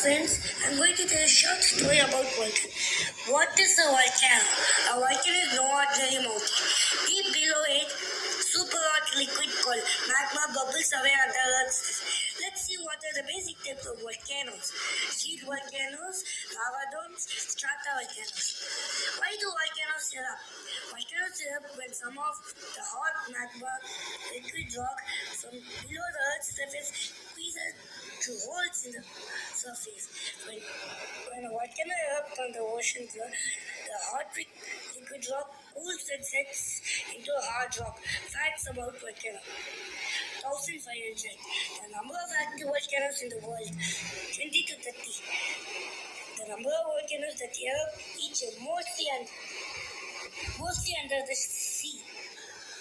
friends, I'm going to tell a short story about volcano. What is a volcano? A volcano is no ordinary mountain. Deep below it, super hot liquid called magma bubbles away under Earth. Let's see what are the basic types of volcanoes. Sheet volcanoes, lava domes, strata volcanoes. Why do volcanoes erupt? Volcanoes erupt when some of the hot magma liquid rock from below the Earth's surface squeezes through holes in the surface. When a volcano erupts on the ocean floor, the hot liquid rock cools and sets into a hard rock. Facts about volcano. 1,500. The number of active volcanoes in the world, 20 to 30. The number of volcanoes that erupt each year, mostly under the